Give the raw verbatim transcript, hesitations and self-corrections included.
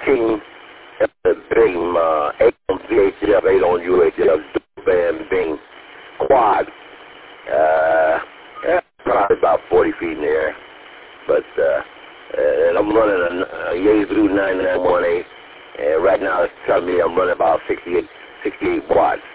King, the Bing, uh, eight on V H F, eight on U H F, Bam Bing, quad. Uh, yeah, probably about forty feet in the air. But, uh, and I'm running a, a Yaesu nine nine one eight, and right now it's telling me I'm running about sixty-eight, sixty-eight watts.